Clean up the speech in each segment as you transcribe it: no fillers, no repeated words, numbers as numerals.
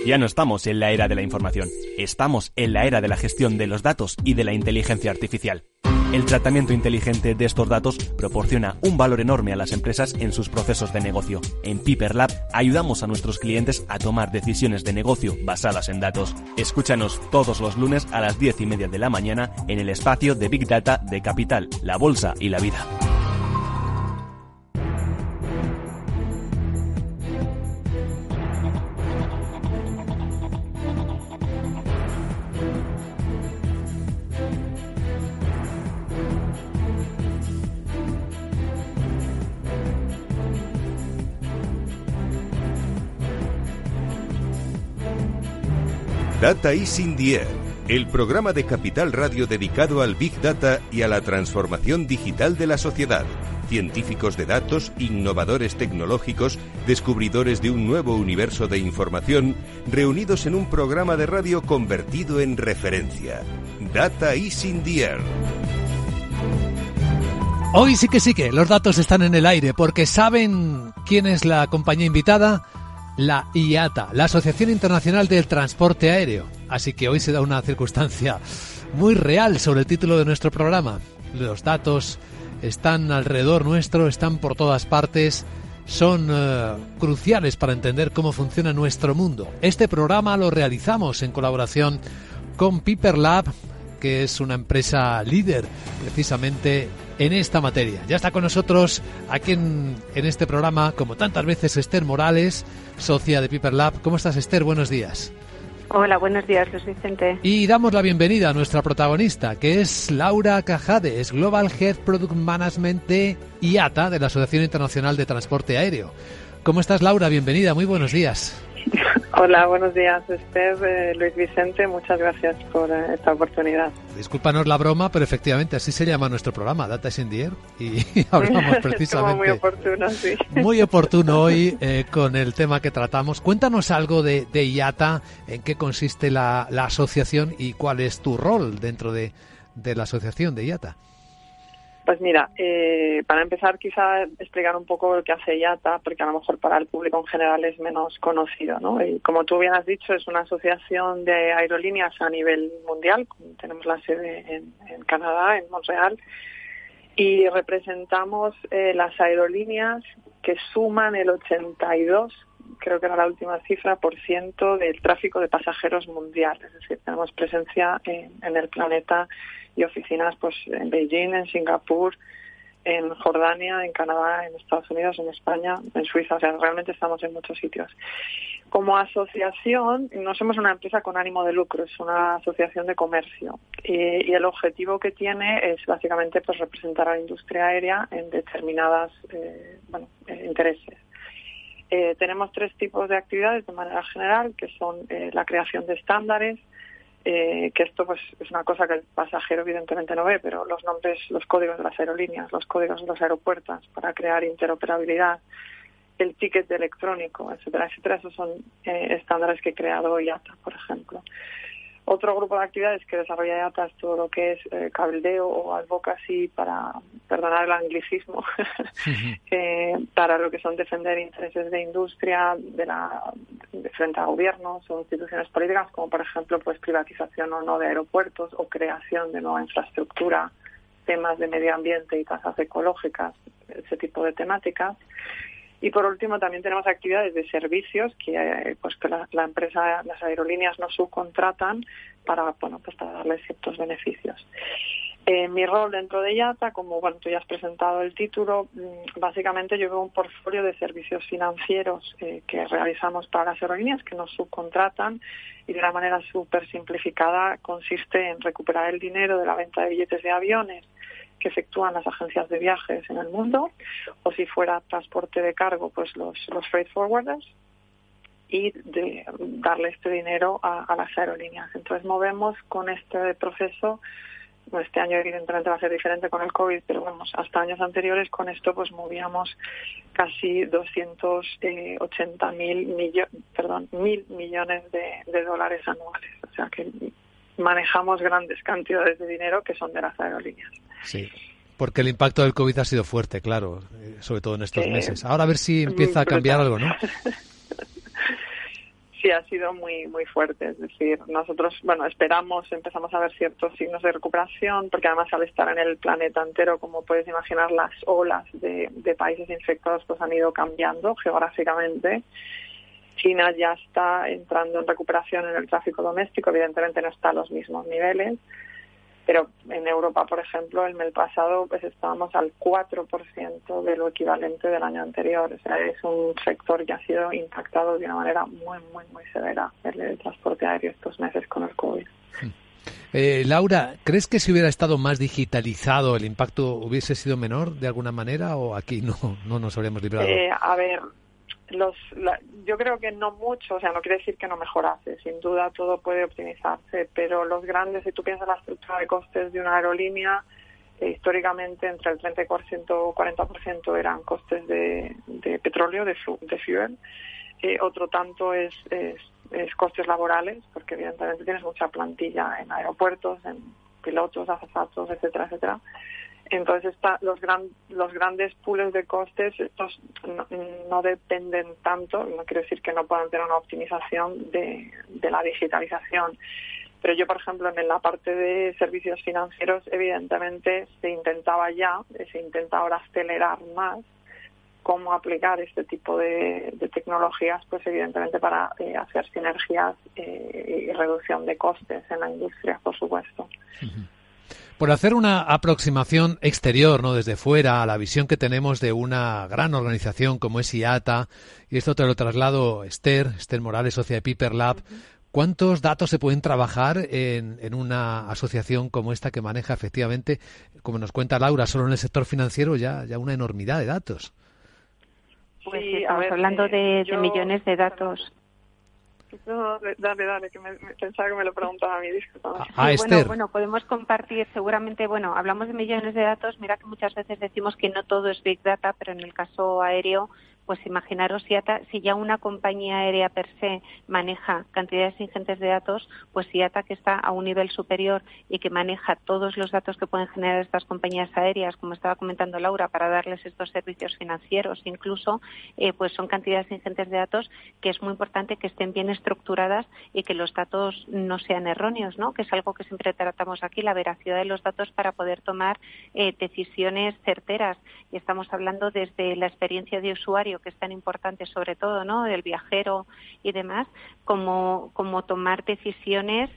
Ya no estamos en la era de la información, estamos en la era de la gestión de los datos y de la inteligencia artificial. El tratamiento inteligente de estos datos proporciona un valor enorme a las empresas en sus procesos de negocio. En Piper Lab ayudamos a nuestros clientes a tomar decisiones de negocio basadas en datos. Escúchanos todos los lunes a las 10:30 de la mañana en el espacio de Big Data de Capital, la Bolsa y la Vida. Data is in the air, el programa de Capital Radio dedicado al Big Data y a la transformación digital de la sociedad. Científicos de datos, innovadores tecnológicos, descubridores de un nuevo universo de información, reunidos en un programa de radio convertido en referencia. Data is in the air. Hoy sí que los datos están en el aire, porque ¿saben quién es la compañía invitada? La IATA, la Asociación Internacional del Transporte Aéreo. Así que hoy se da una circunstancia muy real sobre el título de nuestro programa. Los datos están alrededor nuestro, están por todas partes, son cruciales para entender cómo funciona nuestro mundo. Este programa lo realizamos en colaboración con Piper Lab, que es una empresa líder precisamente en esta materia. Ya está con nosotros aquí en este programa, como tantas veces, Esther Morales, socia de Piper Lab. ¿Cómo estás, Esther? Buenos días. Hola, buenos días, Luis Vicente. Y damos la bienvenida a nuestra protagonista, que es Laura Cajade, es Global Head Product Management de IATA, de la Asociación Internacional de Transporte Aéreo. ¿Cómo estás, Laura? Bienvenida, muy buenos días. Hola, buenos días, Esther, Luis Vicente, muchas gracias por esta oportunidad. Discúlpanos la broma, pero efectivamente así se llama nuestro programa, Data is in the Air, y hablamos precisamente... Como muy oportuno, sí. Muy oportuno hoy con el tema que tratamos. Cuéntanos algo de IATA, en qué consiste la asociación y cuál es tu rol dentro de la asociación de IATA. Pues mira, para empezar quizá explicar un poco lo que hace IATA, porque a lo mejor para el público en general es menos conocido, ¿no? Y como tú bien has dicho, es una asociación de aerolíneas a nivel mundial. Tenemos la sede en Canadá, en Montreal, y representamos las aerolíneas que suman el 82, creo que era la última cifra, % del tráfico de pasajeros mundial. Es decir, tenemos presencia en el planeta y oficinas pues en Beijing, en Singapur, en Jordania, en Canadá, en Estados Unidos, en España, en Suiza. O sea, realmente estamos en muchos sitios. Como asociación, no somos una empresa con ánimo de lucro, es una asociación de comercio. Y el objetivo que tiene es básicamente pues representar a la industria aérea en determinadas intereses. Tenemos 3 tipos de actividades de manera general, que son la creación de estándares, que esto pues es una cosa que el pasajero evidentemente no ve, pero los nombres, los códigos de las aerolíneas, los códigos de los aeropuertos para crear interoperabilidad, el ticket electrónico, etcétera, etcétera. Esos son estándares que ha creado IATA, por ejemplo. Otro grupo de actividades que desarrolla IATA es todo lo que es cabildeo o advocacy, para perdonar el anglicismo, para lo que son defender intereses de industria de frente a gobiernos o instituciones políticas, como por ejemplo pues privatización o no de aeropuertos o creación de nueva infraestructura, temas de medio ambiente y tasas ecológicas, ese tipo de temáticas. Y por último también tenemos actividades de servicios que la empresa, las aerolíneas nos subcontratan para darles ciertos beneficios. Mi rol dentro de IATA, como tú ya has presentado el título, básicamente yo veo un portfolio de servicios financieros que realizamos para las aerolíneas que nos subcontratan, y de una manera súper simplificada consiste en recuperar el dinero de la venta de billetes de aviones que efectúan las agencias de viajes en el mundo, o si fuera transporte de cargo, pues los freight forwarders, y de darle este dinero a las aerolíneas. Entonces movemos con este proceso. Este año evidentemente va a ser diferente con el COVID, pero hasta años anteriores con esto pues movíamos casi 1.000 millones de dólares anuales. O sea que manejamos grandes cantidades de dinero que son de las aerolíneas. Sí, porque el impacto del COVID ha sido fuerte, claro, sobre todo en estos meses. Ahora a ver si empieza a cambiar algo, ¿no? Sí, ha sido muy muy fuerte. Es decir, nosotros, empezamos a ver ciertos signos de recuperación, porque además al estar en el planeta entero, como puedes imaginar, las olas de países infectados pues han ido cambiando geográficamente. China ya está entrando en recuperación en el tráfico doméstico, evidentemente no está a los mismos niveles, pero en Europa, por ejemplo, el mes pasado pues estábamos al 4% de lo equivalente del año anterior. O sea, es un sector que ha sido impactado de una manera muy, muy, muy severa, el transporte aéreo estos meses con el COVID. Laura, ¿crees que si hubiera estado más digitalizado el impacto hubiese sido menor de alguna manera o aquí no nos habríamos librado? A ver, yo creo que no mucho, o sea, no quiere decir que no mejorase, sin duda todo puede optimizarse, pero los grandes, si tú piensas en la estructura de costes de una aerolínea, históricamente entre el 30% o 40% eran costes de petróleo, de fuel, otro tanto es costes laborales, porque evidentemente tienes mucha plantilla en aeropuertos, en pilotos, azafatos, etcétera, etcétera. Entonces los grandes pools de costes, estos no dependen tanto, no quiero decir que no puedan tener una optimización de la digitalización. Pero yo, por ejemplo, en la parte de servicios financieros, evidentemente se intenta ahora acelerar más cómo aplicar este tipo de tecnologías, pues evidentemente para hacer sinergias y reducción de costes en la industria, por supuesto. Uh-huh. Por hacer una aproximación exterior, ¿no?, desde fuera, a la visión que tenemos de una gran organización como es IATA, y esto te lo traslado Esther Morales, socia de Piper Lab, ¿cuántos datos se pueden trabajar en una asociación como esta que maneja efectivamente, como nos cuenta Laura, solo en el sector financiero ya una enormidad de datos? Pues sí, estamos hablando de millones de datos. No, dale, que pensaba que me lo preguntaba a mí, disculpa. Esther. Bueno, podemos compartir, seguramente, hablamos de millones de datos, mira que muchas veces decimos que no todo es Big Data, pero en el caso aéreo, pues imaginaros IATA, si ya una compañía aérea per se maneja cantidades ingentes de datos, pues IATA, que está a un nivel superior y que maneja todos los datos que pueden generar estas compañías aéreas, como estaba comentando Laura, para darles estos servicios financieros incluso, pues son cantidades ingentes de datos que es muy importante que estén bien estructuradas y que los datos no sean erróneos, ¿no? Que es algo que siempre tratamos aquí, la veracidad de los datos para poder tomar decisiones certeras. Y estamos hablando desde la experiencia de usuario, que es tan importante, sobre todo, ¿no?, del viajero y demás, como tomar decisiones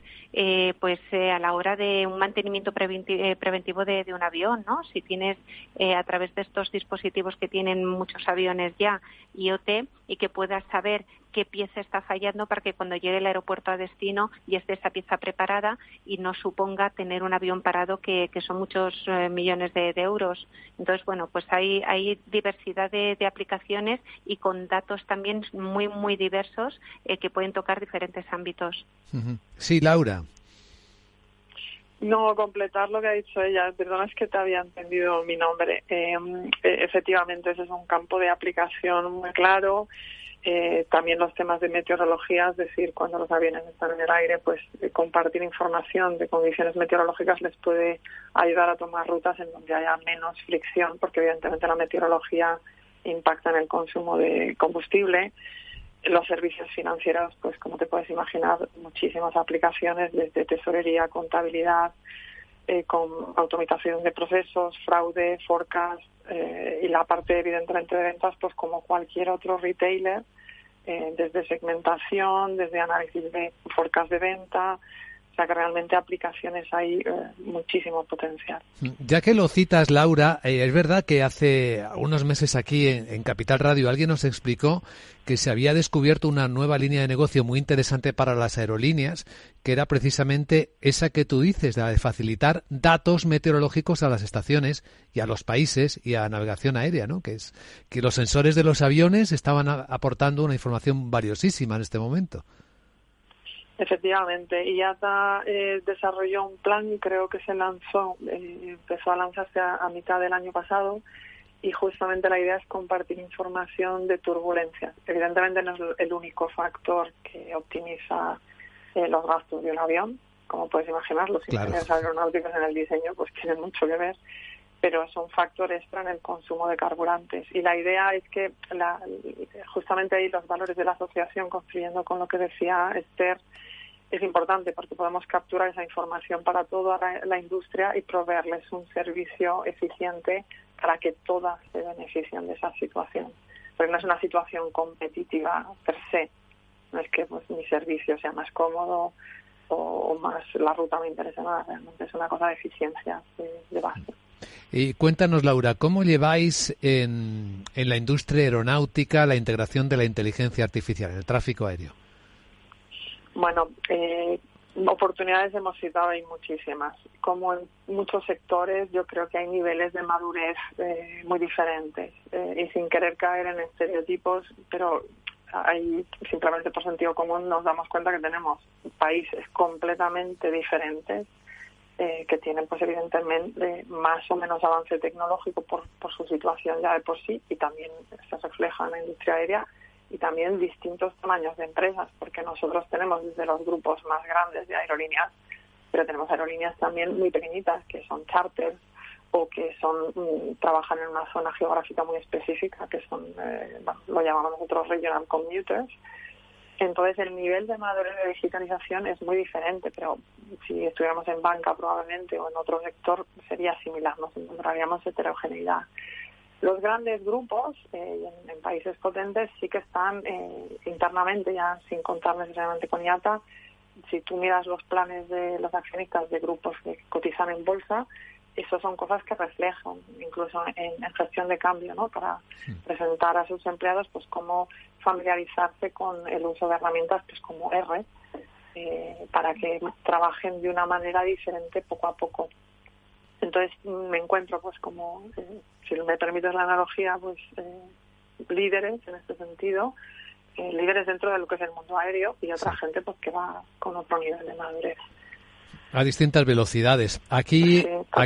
a la hora de un mantenimiento preventivo de un avión, ¿no? Si tienes a través de estos dispositivos que tienen muchos aviones ya, IoT, y que puedas saber qué pieza está fallando para que cuando llegue el aeropuerto a destino ya esté esa pieza preparada y no suponga tener un avión parado que son muchos millones de euros. Entonces, pues hay diversidad de aplicaciones y con datos también muy, muy diversos que pueden tocar diferentes ámbitos. Sí, Laura. No, completar lo que ha dicho ella. Perdona, es que te había entendido mi nombre. Efectivamente, ese es un campo de aplicación muy claro. También los temas de meteorología, es decir, cuando los aviones están en el aire, pues compartir información de condiciones meteorológicas les puede ayudar a tomar rutas en donde haya menos fricción, porque evidentemente la meteorología impacta en el consumo de combustible. Los servicios financieros, pues como te puedes imaginar, muchísimas aplicaciones desde tesorería, contabilidad, con automatización de procesos, fraude, forecast, y la parte evidentemente de ventas, pues como cualquier otro retailer, desde segmentación, desde análisis de forecast de venta. O sea que realmente aplicaciones hay muchísimo potencial. Ya que lo citas, Laura, es verdad que hace unos meses aquí en Capital Radio alguien nos explicó que se había descubierto una nueva línea de negocio muy interesante para las aerolíneas, que era precisamente esa que tú dices, la de facilitar datos meteorológicos a las estaciones y a los países y a navegación aérea, ¿no? Que es que los sensores de los aviones estaban aportando una información valiosísima en este momento. Efectivamente, IATA desarrolló un plan, creo que se lanzó, empezó a lanzarse a mitad del año pasado, y justamente la idea es compartir información de turbulencias. Evidentemente no es el único factor que optimiza los gastos de un avión, como puedes imaginar, los ingenieros aeronáuticos en el diseño pues tienen mucho que ver, pero es un factor extra en el consumo de carburantes. Y la idea es que justamente ahí los valores de la asociación, construyendo con lo que decía Esther, es importante porque podemos capturar esa información para toda la industria y proveerles un servicio eficiente para que todas se beneficien de esa situación. Porque no es una situación competitiva per se, no es que pues, mi servicio sea más cómodo o más la ruta me interesa más, realmente es una cosa de eficiencia de base. Y cuéntanos, Laura, ¿cómo lleváis en la industria aeronáutica la integración de la inteligencia artificial en el tráfico aéreo? Bueno, oportunidades hemos citado hay muchísimas. Como en muchos sectores, yo creo que hay niveles de madurez muy diferentes y sin querer caer en estereotipos, pero hay simplemente por sentido común nos damos cuenta que tenemos países completamente diferentes que tienen pues evidentemente más o menos avance tecnológico por su situación ya de por sí, y también se refleja en la industria aérea, y también distintos tamaños de empresas, porque nosotros tenemos desde los grupos más grandes de aerolíneas, pero tenemos aerolíneas también muy pequeñitas que son charters o que trabajan en una zona geográfica muy específica, que son lo llamamos nosotros regional commuters. Entonces el nivel de madurez de digitalización es muy diferente, pero si estuviéramos en banca probablemente o en otro sector sería similar, nos encontraríamos heterogeneidad. Los grandes grupos en países potentes sí que están internamente, ya sin contar necesariamente con IATA. Si tú miras los planes de los accionistas de grupos que cotizan en bolsa, eso son cosas que reflejan, incluso en gestión de cambio, ¿no? Para presentar a sus empleados pues cómo familiarizarse con el uso de herramientas pues como R, para que trabajen de una manera diferente poco a poco. Entonces me encuentro pues como, si me permites la analogía, pues líderes en este sentido, líderes dentro de lo que es el mundo aéreo, y otra gente pues que va con otro nivel de madurez. A distintas velocidades. Aquí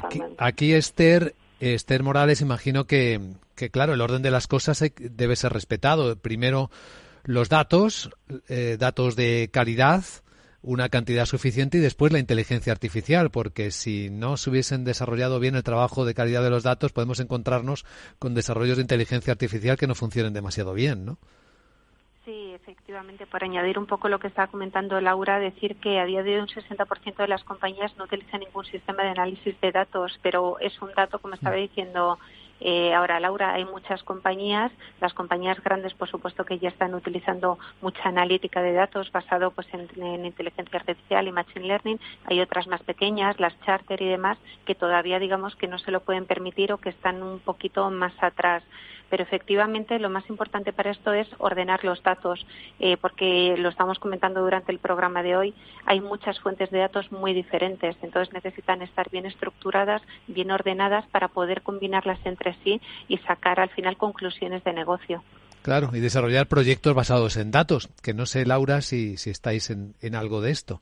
Esther Morales, imagino que claro, el orden de las cosas debe ser respetado. Primero los datos de calidad, una cantidad suficiente, y después la inteligencia artificial, porque si no se hubiesen desarrollado bien el trabajo de calidad de los datos, podemos encontrarnos con desarrollos de inteligencia artificial que no funcionen demasiado bien, ¿no? Sí, efectivamente, por añadir un poco lo que estaba comentando Laura, decir que a día de hoy un 60% de las compañías no utilizan ningún sistema de análisis de datos, pero es un dato, como estaba diciendo ahora Laura, hay muchas compañías, las compañías grandes por supuesto que ya están utilizando mucha analítica de datos basado pues en inteligencia artificial y machine learning. Hay otras más pequeñas, las charter y demás, que todavía digamos que no se lo pueden permitir o que están un poquito más atrás. Pero efectivamente lo más importante para esto es ordenar los datos, porque lo estamos comentando durante el programa de hoy, hay muchas fuentes de datos muy diferentes, entonces necesitan estar bien estructuradas, bien ordenadas para poder combinarlas entre sí y sacar al final conclusiones de negocio. Claro, y desarrollar proyectos basados en datos, que no sé, Laura, si estáis en algo de esto.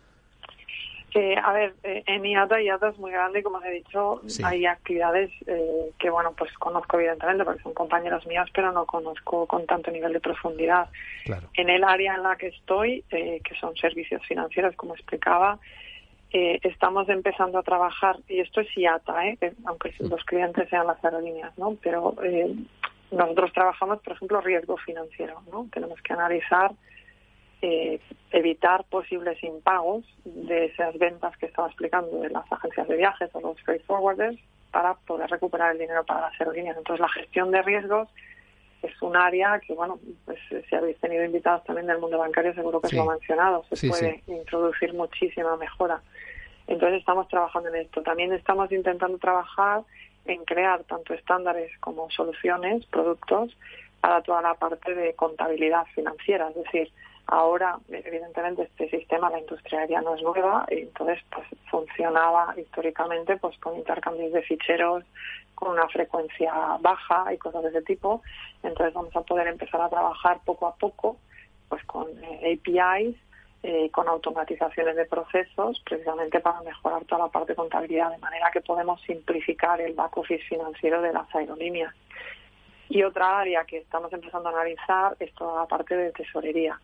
En IATA es muy grande y como os he dicho, hay actividades que, pues conozco evidentemente porque son compañeros míos, pero no conozco con tanto nivel de profundidad. Claro. En el área en la que estoy, que son servicios financieros, como explicaba, estamos empezando a trabajar, y esto es IATA, aunque los clientes sean las aerolíneas, ¿no? Pero nosotros trabajamos, por ejemplo, riesgo financiero, ¿no? Tenemos que analizar evitar posibles impagos de esas ventas que estaba explicando de las agencias de viajes o los freight forwarders para poder recuperar el dinero para las aerolíneas. Entonces, la gestión de riesgos es un área que, pues si habéis tenido invitados también del mundo bancario, seguro que os lo he mencionado. Se puede introducir muchísima mejora. Entonces, estamos trabajando en esto. También estamos intentando trabajar en crear tanto estándares como soluciones, productos, para toda la parte de contabilidad financiera. Es decir, ahora, evidentemente, este sistema, la industria aérea no es nueva, y entonces pues funcionaba históricamente pues con intercambios de ficheros con una frecuencia baja y cosas de ese tipo. Entonces vamos a poder empezar a trabajar poco a poco pues con APIs, con automatizaciones de procesos, precisamente para mejorar toda la parte de contabilidad, de manera que podemos simplificar el back office financiero de las aerolíneas. Y otra área que estamos empezando a analizar es toda la parte de tesorería.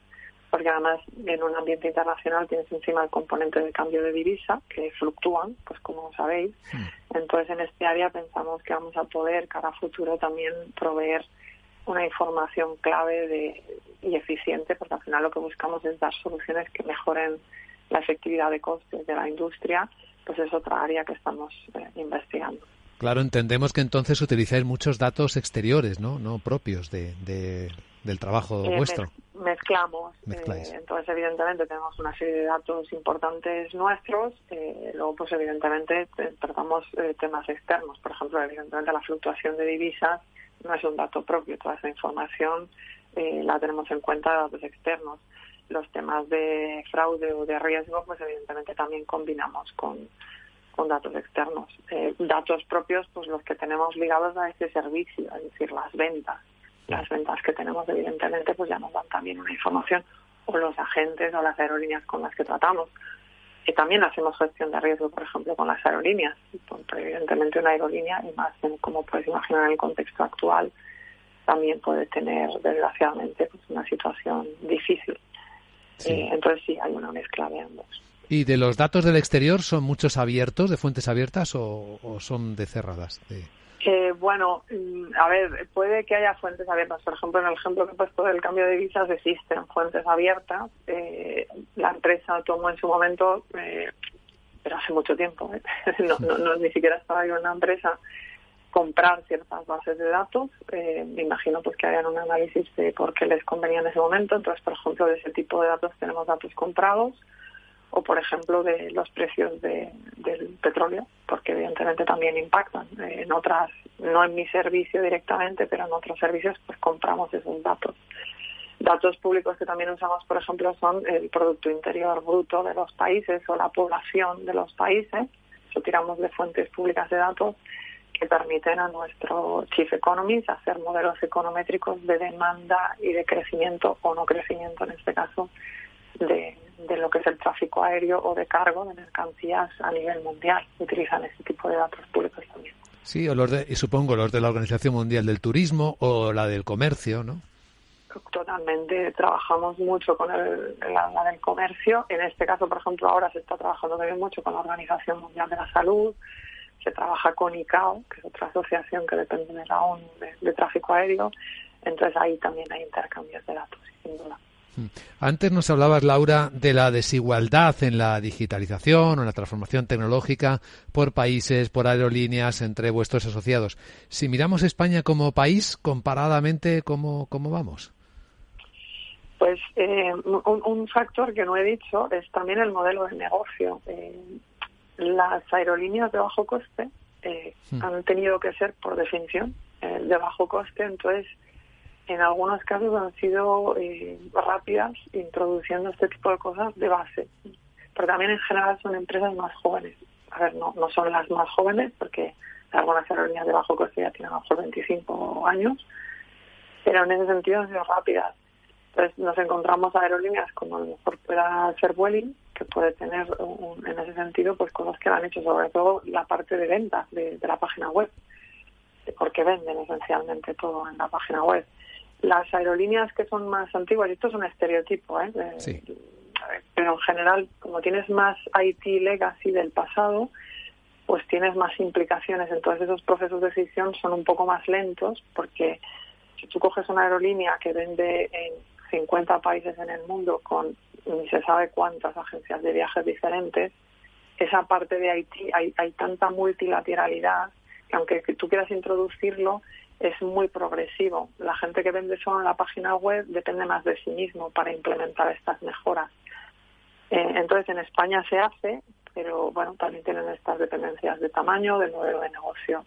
porque además en un ambiente internacional tienes encima el componente de cambio de divisa, que fluctúan, pues como sabéis. Entonces, en este área pensamos que vamos a poder, cara a futuro, también proveer una información clave y eficiente, porque al final lo que buscamos es dar soluciones que mejoren la efectividad de costes de la industria, pues es otra área que estamos investigando. Claro, entendemos que entonces utilizáis muchos datos exteriores, no propios del trabajo vuestro. Mezclamos. Mezcláis. Entonces, evidentemente, tenemos una serie de datos importantes nuestros. Luego, pues, evidentemente, tratamos temas externos. Por ejemplo, evidentemente, la fluctuación de divisas no es un dato propio. Toda esa información la tenemos en cuenta de datos externos. Los temas de fraude o de riesgo, pues, evidentemente, también combinamos con datos externos. Datos propios, pues, los que tenemos ligados a este servicio, es decir, las ventas. Las ventas que tenemos, evidentemente, pues ya nos dan también una información, o los agentes o las aerolíneas con las que tratamos. Y también hacemos gestión de riesgo, por ejemplo, con las aerolíneas. Porque evidentemente una aerolínea, y más como puedes imaginar en el contexto actual, también puede tener, desgraciadamente, pues una situación difícil. Sí. Entonces sí, hay una mezcla de ambos. ¿Y de los datos del exterior son muchos abiertos, de fuentes abiertas, o son de cerradas? Bueno, a ver, puede que haya fuentes abiertas. Por ejemplo, en el ejemplo que he puesto del cambio de divisas existen fuentes abiertas. La empresa tomó en su momento, pero hace mucho tiempo, no ni siquiera estaba yo en una empresa, comprar ciertas bases de datos. Me imagino pues que hayan un análisis de por qué les convenía en ese momento. Entonces, por ejemplo, de ese tipo de datos tenemos datos comprados. O, por ejemplo, de los precios del petróleo, porque evidentemente también impactan. En otras, no en mi servicio directamente, pero en otros servicios pues compramos esos datos. Datos públicos que también usamos, por ejemplo, son el Producto Interior Bruto de los países o la población de los países. Eso tiramos de fuentes públicas de datos que permiten a nuestro Chief Economist hacer modelos econométricos de demanda y de crecimiento o no crecimiento, en este caso, de lo que es el tráfico aéreo o de cargo de mercancías a nivel mundial. Utilizan ese tipo de datos públicos también. Sí, y supongo los de la Organización Mundial del Turismo o la del comercio, ¿no? Totalmente. Trabajamos mucho con la del comercio. En este caso, por ejemplo, ahora se está trabajando también mucho con la Organización Mundial de la Salud. Se trabaja con ICAO, que es otra asociación que depende de la ONU de tráfico aéreo. Entonces ahí también hay intercambios de datos, sin duda. Antes nos hablabas, Laura, de la desigualdad en la digitalización o en la transformación tecnológica por países, por aerolíneas, entre vuestros asociados. Si miramos España como país, comparadamente, ¿cómo vamos? Pues un factor que no he dicho es también el modelo de negocio. Las aerolíneas de bajo coste han tenido que ser, por definición, de bajo coste, entonces en algunos casos han sido rápidas introduciendo este tipo de cosas de base. Pero también en general son empresas más jóvenes. A ver, no son las más jóvenes porque algunas aerolíneas de bajo coste ya tienen a lo mejor 25 años, pero en ese sentido han sido rápidas. Entonces nos encontramos aerolíneas como a lo mejor pueda ser Vueling, que puede tener en ese sentido pues cosas que han hecho, sobre todo la parte de ventas de la página web, porque venden esencialmente todo en la página web. Las aerolíneas que son más antiguas, y esto es un estereotipo, sí, pero en general, como tienes más IT legacy del pasado, pues tienes más implicaciones. Entonces esos procesos de decisión son un poco más lentos, porque si tú coges una aerolínea que vende en 50 países en el mundo con ni se sabe cuántas agencias de viajes diferentes, esa parte de IT hay tanta multilateralidad que aunque tú quieras introducirlo, es muy progresivo. La gente que vende solo en la página web depende más de sí mismo para implementar estas mejoras. Entonces, en España se hace, pero bueno, también tienen estas dependencias de tamaño, del modelo de negocio.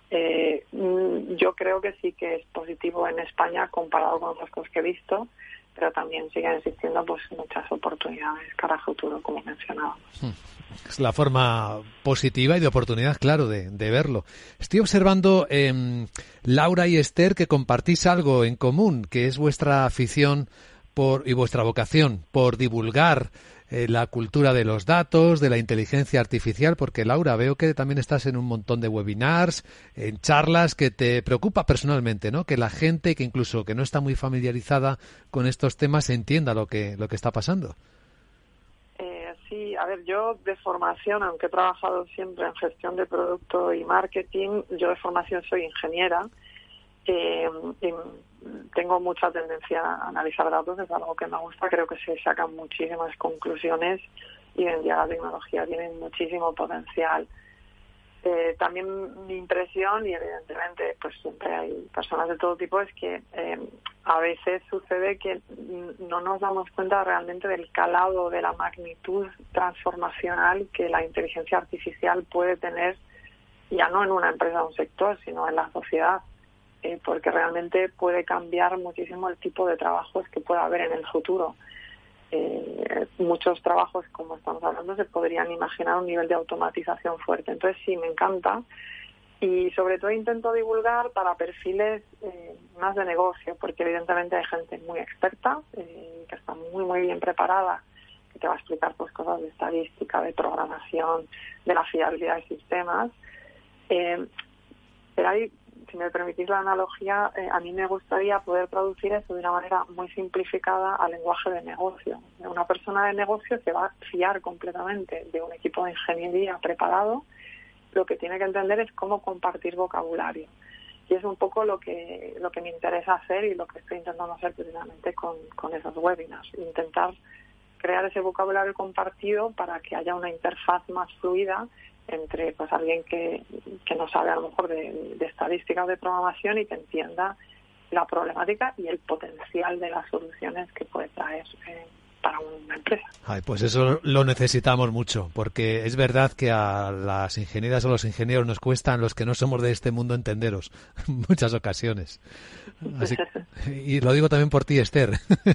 Yo creo que sí que es positivo en España comparado con otras cosas que he visto, pero también siguen existiendo pues muchas oportunidades cara a futuro, como mencionábamos. Es la forma positiva y de oportunidad, claro, de verlo. Estoy observando, Laura y Esther, que compartís algo en común, que es vuestra afición y vuestra vocación por divulgar la cultura de los datos, de la inteligencia artificial, porque Laura, veo que también estás en un montón de webinars, en charlas, que te preocupa personalmente, ¿no? Que la gente, que incluso que no está muy familiarizada con estos temas, entienda lo que está pasando. Sí, a ver, yo de formación, aunque he trabajado siempre en gestión de producto y marketing, yo de formación soy ingeniera. Y tengo mucha tendencia a analizar datos, es algo que me gusta, creo que se sacan muchísimas conclusiones y hoy en día la tecnología tiene muchísimo potencial. También mi impresión, y evidentemente pues siempre hay personas de todo tipo, es que a veces sucede que no nos damos cuenta realmente del calado, de la magnitud transformacional que la inteligencia artificial puede tener, ya no en una empresa o un sector, sino en la sociedad. Porque realmente puede cambiar muchísimo el tipo de trabajos que pueda haber en el futuro. Muchos trabajos, como estamos hablando, se podrían imaginar un nivel de automatización fuerte. Entonces sí, me encanta. Y sobre todo intento divulgar para perfiles más de negocio, porque evidentemente hay gente muy experta, que está muy, muy bien preparada, que te va a explicar pues cosas de estadística, de programación, de la fiabilidad de sistemas. Pero hay, si me permitís la analogía, a mí me gustaría poder traducir eso de una manera muy simplificada al lenguaje de negocio. Una persona de negocio se va a fiar completamente de un equipo de ingeniería preparado. Lo que tiene que entender es cómo compartir vocabulario. Y es un poco lo que me interesa hacer y lo que estoy intentando hacer precisamente con esos webinars. Intentar crear ese vocabulario compartido para que haya una interfaz más fluida entre pues alguien que no sabe a lo mejor de estadística o de programación y que entienda la problemática y el potencial de las soluciones que puede traer para una empresa. Ay, pues eso lo necesitamos mucho, porque es verdad que a las ingenieras o los ingenieros nos cuestan, los que no somos de este mundo, entenderos en muchas ocasiones. Así, y lo digo también por ti, Esther.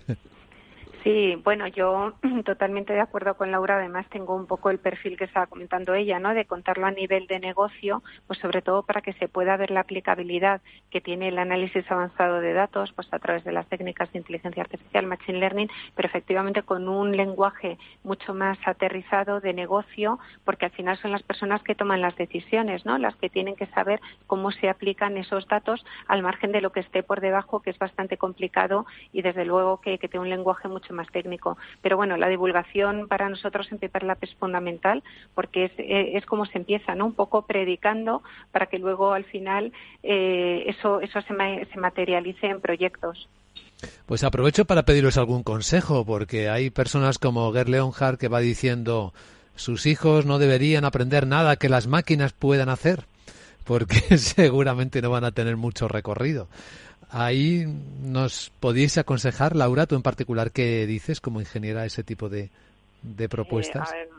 Sí, bueno, yo totalmente de acuerdo con Laura. Además, tengo un poco el perfil que estaba comentando ella, ¿no? De contarlo a nivel de negocio, pues sobre todo para que se pueda ver la aplicabilidad que tiene el análisis avanzado de datos, pues a través de las técnicas de inteligencia artificial, machine learning, pero efectivamente con un lenguaje mucho más aterrizado de negocio, porque al final son las personas que toman las decisiones, ¿no? Las que tienen que saber cómo se aplican esos datos al margen de lo que esté por debajo, que es bastante complicado y desde luego que tiene un lenguaje mucho más técnico. Pero bueno, la divulgación para nosotros en Paper Lab es fundamental porque es como se empieza, ¿no? Un poco predicando para que luego al final eso se materialice en proyectos. Pues aprovecho para pediros algún consejo, porque hay personas como Gerd Leonhard que va diciendo sus hijos no deberían aprender nada que las máquinas puedan hacer, porque seguramente no van a tener mucho recorrido. Ahí nos podéis aconsejar, Laura, tú en particular, ¿qué dices como ingeniera ese tipo de propuestas? A ver,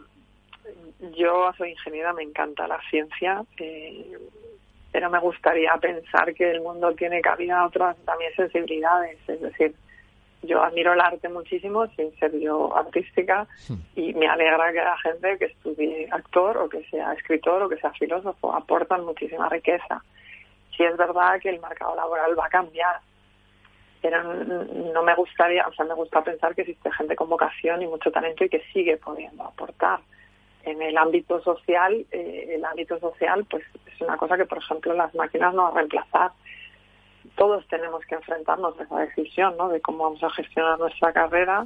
yo soy ingeniera, me encanta la ciencia, pero me gustaría pensar que el mundo tiene cabida a otras también sensibilidades. Es decir, yo admiro el arte muchísimo, sin ser yo artística, y me alegra que la gente que estudie actor o que sea escritor o que sea filósofo aportan muchísima riqueza. Sí es verdad que el mercado laboral va a cambiar, pero no me gustaría, o sea, me gusta pensar que existe gente con vocación y mucho talento y que sigue pudiendo aportar. En el ámbito social, pues es una cosa que, por ejemplo, las máquinas no van a reemplazar. Todos tenemos que enfrentarnos a esa decisión, ¿no? De cómo vamos a gestionar nuestra carrera.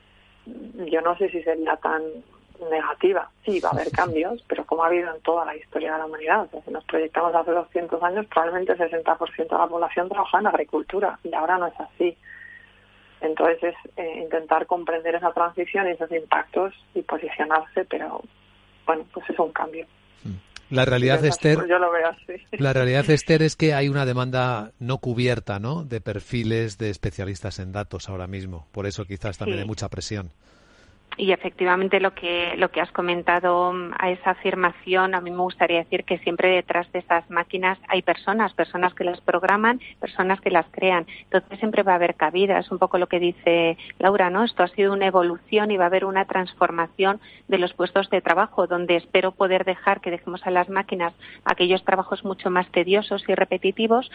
Yo no sé si sería tan negativa. Sí, va a haber cambios, pero como ha habido en toda la historia de la humanidad. O sea, si nos proyectamos hace 200 años, probablemente el 60% de la población trabajaba en agricultura y ahora no es así. Entonces es intentar comprender esa transición y esos impactos y posicionarse, pero bueno, pues es un cambio. La realidad, Esther, yo lo veo así. La realidad, Esther, es que hay una demanda no cubierta, ¿no?, de perfiles de especialistas en datos ahora mismo. Por eso quizás también hay mucha presión. Y efectivamente lo que has comentado a esa afirmación, a mí me gustaría decir que siempre detrás de esas máquinas hay personas que las programan, personas que las crean. Entonces siempre va a haber cabida, es un poco lo que dice Laura, ¿no? Esto ha sido una evolución y va a haber una transformación de los puestos de trabajo, donde espero poder dejar que dejemos a las máquinas aquellos trabajos mucho más tediosos y repetitivos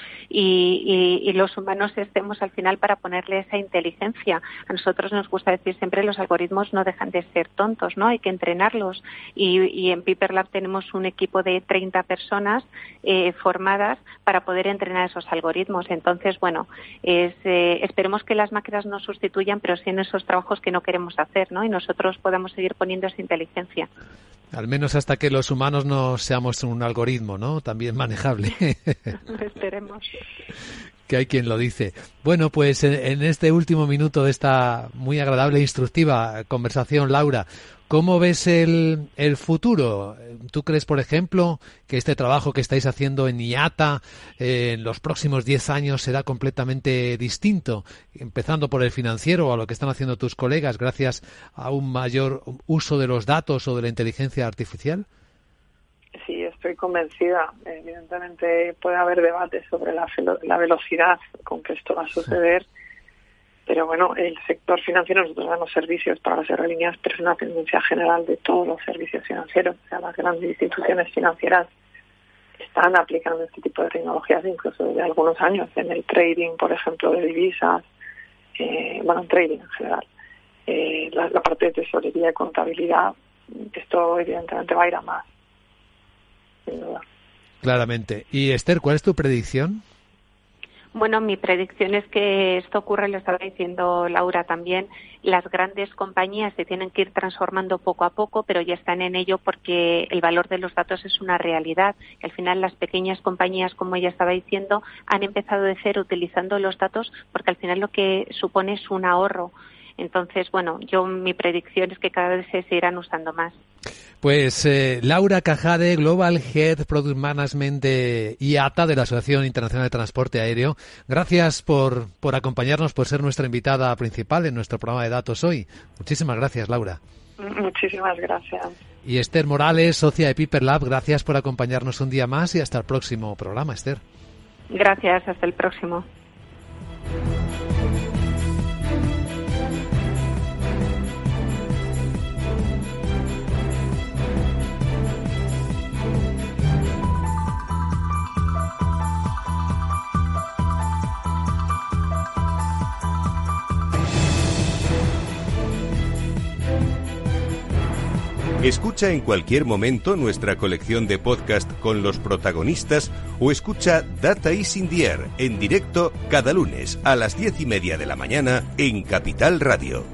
y los humanos estemos al final para ponerle esa inteligencia. A nosotros nos gusta decir siempre los algoritmos no dejan de ser tontos, ¿no? Hay que entrenarlos y en Piper Lab tenemos un equipo de 30 personas formadas para poder entrenar esos algoritmos. Entonces, bueno, esperemos que las máquinas no sustituyan, pero sí en esos trabajos que no queremos hacer, ¿no? Y nosotros podamos seguir poniendo esa inteligencia. Al menos hasta que los humanos no seamos un algoritmo, ¿no? También manejable. Esperemos. Que hay quien lo dice. Bueno, pues en este último minuto de esta muy agradable e instructiva conversación, Laura, ¿cómo ves el futuro? ¿Tú crees, por ejemplo, que este trabajo que estáis haciendo en IATA en los próximos 10 años será completamente distinto, empezando por el financiero o a lo que están haciendo tus colegas gracias a un mayor uso de los datos o de la inteligencia artificial? Sí, estoy convencida. Evidentemente puede haber debates sobre la velocidad con que esto va a suceder, pero bueno, el sector financiero, nosotros damos servicios para las aerolíneas, pero es una tendencia general de todos los servicios financieros. O sea, las grandes instituciones financieras están aplicando este tipo de tecnologías incluso desde algunos años, en el trading, por ejemplo, de divisas, en trading en general. La parte de tesorería y contabilidad, esto evidentemente va a ir a más. Sin duda. Claramente. Y Esther, ¿cuál es tu predicción? Bueno, mi predicción es que esto ocurre, lo estaba diciendo Laura también, las grandes compañías se tienen que ir transformando poco a poco, pero ya están en ello porque el valor de los datos es una realidad. Al final las pequeñas compañías, como ella estaba diciendo, han empezado de cero utilizando los datos porque al final lo que supone es un ahorro. Entonces, bueno, mi predicción es que cada vez se seguirán usando más. Pues Laura Cajade, Global Head Product Management de IATA, de la Asociación Internacional de Transporte Aéreo, gracias por acompañarnos, por ser nuestra invitada principal en nuestro programa de datos hoy. Muchísimas gracias, Laura. Muchísimas gracias. Y Esther Morales, socia de Piper Lab, gracias por acompañarnos un día más y hasta el próximo programa, Esther. Gracias, hasta el próximo. Escucha en cualquier momento nuestra colección de podcast con los protagonistas o escucha Data is in the Air en directo cada lunes a las 10:30 de la mañana en Capital Radio.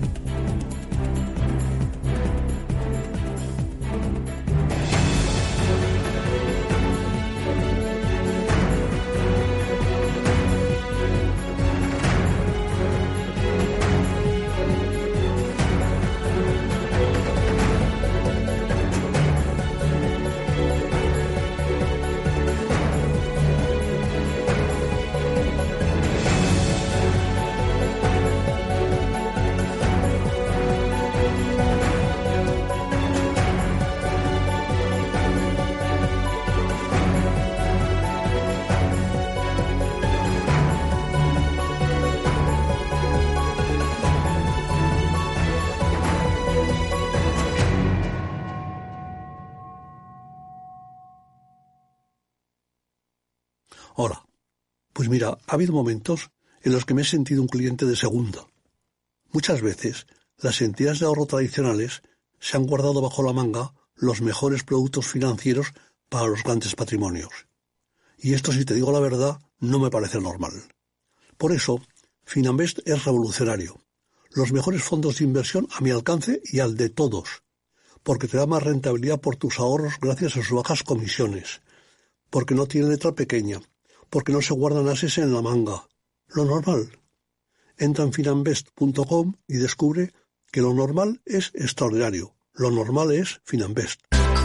Hola. Pues mira, ha habido momentos en los que me he sentido un cliente de segunda. Muchas veces, las entidades de ahorro tradicionales se han guardado bajo la manga los mejores productos financieros para los grandes patrimonios. Y esto, si te digo la verdad, no me parece normal. Por eso, Fininvest es revolucionario. Los mejores fondos de inversión a mi alcance y al de todos. Porque te da más rentabilidad por tus ahorros gracias a sus bajas comisiones. Porque no tiene letra pequeña. Porque no se guardan ases en la manga. Lo normal. Entra en fininvest.com y descubre que lo normal es extraordinario. Lo normal es Fininvest.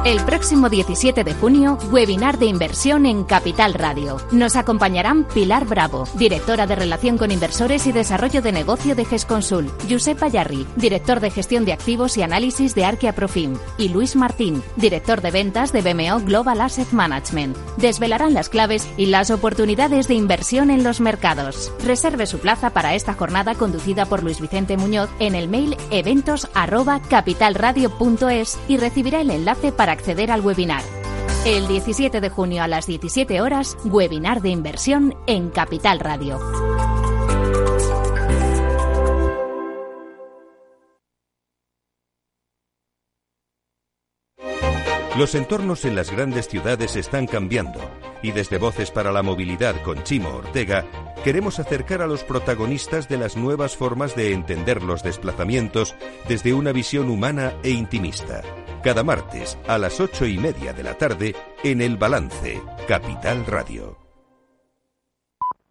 El próximo 17 de junio, webinar de inversión en Capital Radio. Nos acompañarán Pilar Bravo, directora de Relación con Inversores y Desarrollo de Negocio de GESConsul, Josep Ayarri, director de Gestión de Activos y Análisis de Arquia Profim, y Luis Martín, director de Ventas de BMO Global Asset Management. Desvelarán las claves y las oportunidades de inversión en los mercados. Reserve su plaza para esta jornada conducida por Luis Vicente Muñoz en el mail eventos@capitalradio.es y recibirá el enlace para acceder al webinar. El 17 de junio a las 17 horas, webinar de inversión en Capital Radio. Los entornos en las grandes ciudades están cambiando y desde Voces para la Movilidad con Chimo Ortega queremos acercar a los protagonistas de las nuevas formas de entender los desplazamientos desde una visión humana e intimista. Cada martes a las 8:30 de la tarde en El Balance, Capital Radio.